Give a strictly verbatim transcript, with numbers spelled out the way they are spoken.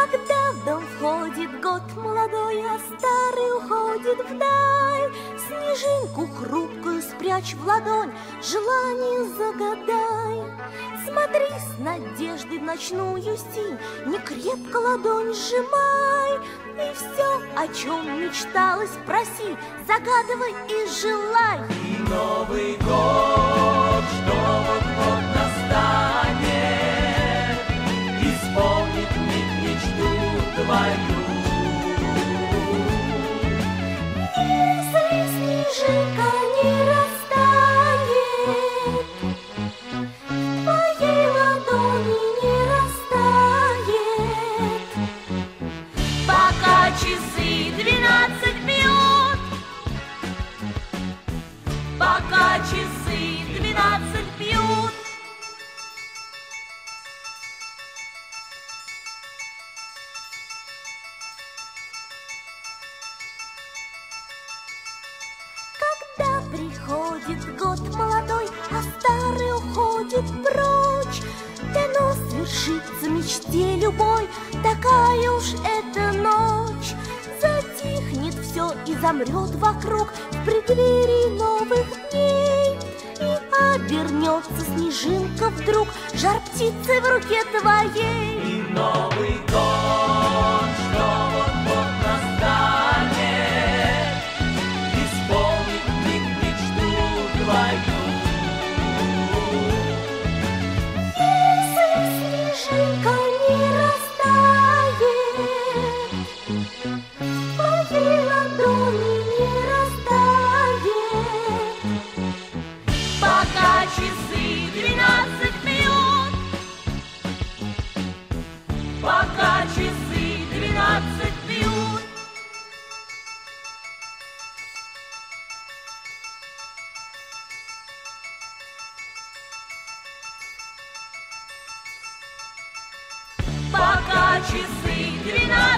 Когда в дом входит год молодой, а старый уходит вдаль, снежинку хрупкую спрячь в ладонь, желание загадай. Смотри с надеждой в ночную синь, не крепко ладонь сжимай, и все, о чем мечталось, проси, загадывай и желай. И Новый год, что вот-вот настанет, исполнит миг мечту твою. Если снежинка не растает, в твоей ладони не растает, Пока часы двенадцать бьют, пока часы двенадцать бьют. когда приходит год молодой, а старый уходит прочь, дано свершится мечте любой, такая уж эта ночь. Затихнет все и замрет вокруг в преддверии новых дней, и обернется снежинка вдруг жар птицы в руке твоей. И Новый год, что вот-вот настанет, исполнит миг мечту твою. Если снежинка не растает, в твоей ладони не растает, Пока часы двенадцать бьют, пока часы двенадцать бьют. Пока часы двенадцать